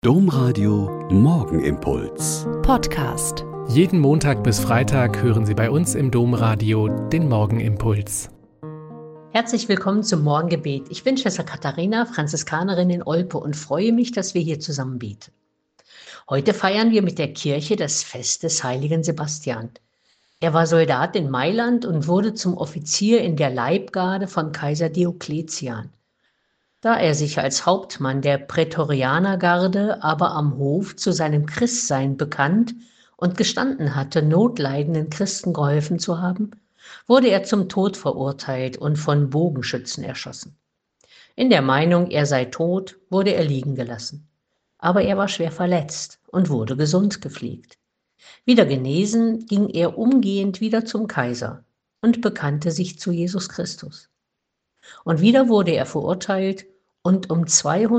Domradio Morgenimpuls Podcast. Jeden Montag bis Freitag hören Sie bei uns im Domradio den Morgenimpuls. Herzlich willkommen zum Morgengebet. Ich bin Schwester Katharina, Franziskanerin in Olpe und freue mich, dass wir hier zusammen beten. Heute feiern wir mit der Kirche das Fest des heiligen Sebastian. Er war Soldat in Mailand und wurde zum Offizier in der Leibgarde von Kaiser Diokletian. Da er sich als Hauptmann der Prätorianergarde aber am Hof zu seinem Christsein bekannt und gestanden hatte, notleidenden Christen geholfen zu haben, wurde er zum Tod verurteilt und von Bogenschützen erschossen. In der Meinung, er sei tot, wurde er liegen gelassen. Aber er war schwer verletzt und wurde gesund gepflegt. Wieder genesen, ging er umgehend wieder zum Kaiser und bekannte sich zu Jesus Christus. Und wieder wurde er verurteilt und um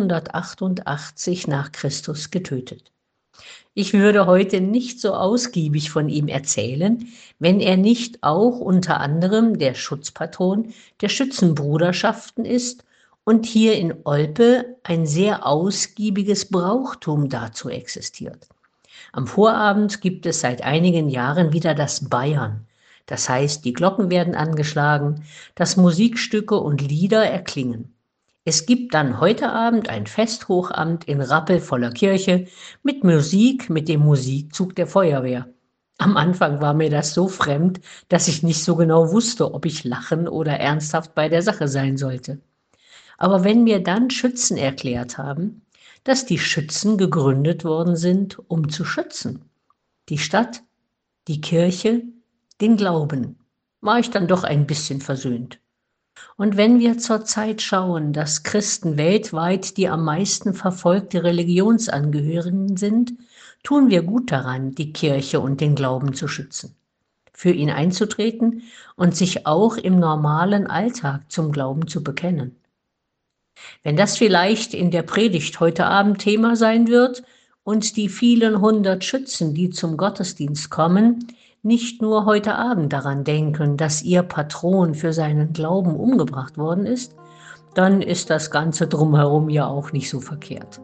288 nach Christus getötet. Ich würde heute nicht so ausgiebig von ihm erzählen, wenn er nicht auch unter anderem der Schutzpatron der Schützenbruderschaften ist und hier in Olpe ein sehr ausgiebiges Brauchtum dazu existiert. Am Vorabend gibt es seit einigen Jahren wieder das Bayern. Das heißt, die Glocken werden angeschlagen, dass Musikstücke und Lieder erklingen. Es gibt dann heute Abend ein Festhochamt in rappelvoller Kirche mit Musik, mit dem Musikzug der Feuerwehr. Am Anfang war mir das so fremd, dass ich nicht so genau wusste, ob ich lachen oder ernsthaft bei der Sache sein sollte. Aber wenn mir dann Schützen erklärt haben, dass die Schützen gegründet worden sind, um zu schützen, die Stadt, die Kirche, den Glauben, war ich dann doch ein bisschen versöhnt. Und wenn wir zurzeit schauen, dass Christen weltweit die am meisten verfolgte Religionsangehörigen sind, tun wir gut daran, die Kirche und den Glauben zu schützen, für ihn einzutreten und sich auch im normalen Alltag zum Glauben zu bekennen. Wenn das vielleicht in der Predigt heute Abend Thema sein wird und die vielen 100 Schützen, die zum Gottesdienst kommen, nicht nur heute Abend daran denken, dass ihr Patron für seinen Glauben umgebracht worden ist, dann ist das Ganze drumherum ja auch nicht so verkehrt.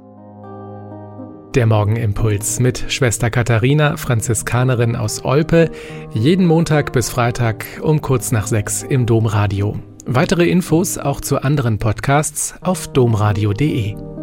Der Morgenimpuls mit Schwester Katharina, Franziskanerin aus Olpe, jeden Montag bis Freitag um kurz nach 6 im Domradio. Weitere Infos auch zu anderen Podcasts auf domradio.de.